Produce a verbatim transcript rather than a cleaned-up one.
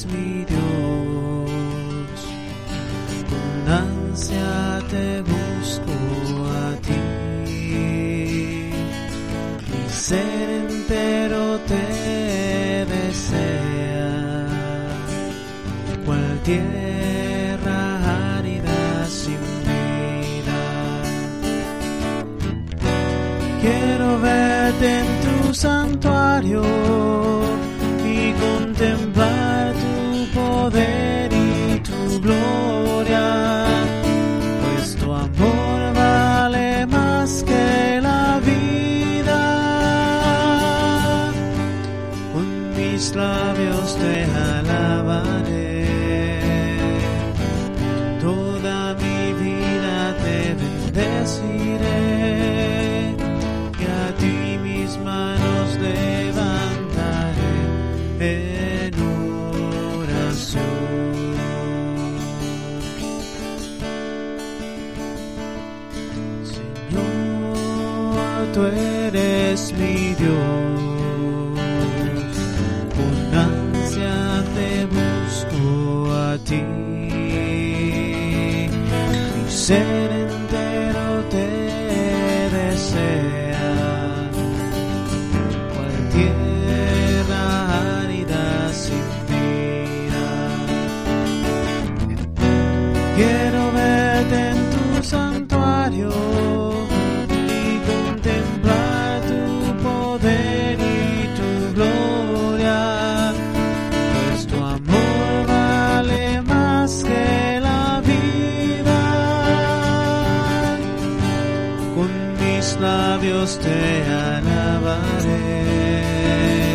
eres mi Dios, con ansia te busco a ti. Mi ser entero te desea, cual tierra árida sin vida. Quiero verte en tu santuario y contemplar tu poder y tu gloria, pues tu amor vale más que la vida. Con mis labios te alabaré, toda mi vida te bendeciré, y a ti mis manos levantaré en oración. Señor, tú eres mi Dios, con ansia te busco a ti. Mi ser entero te desea, cual tierra árida sin vida. Quiero verte en tu santuario y contemplar tu poder y tu gloria, pues tu amor vale más que la vida. Con mis labios te alabaré,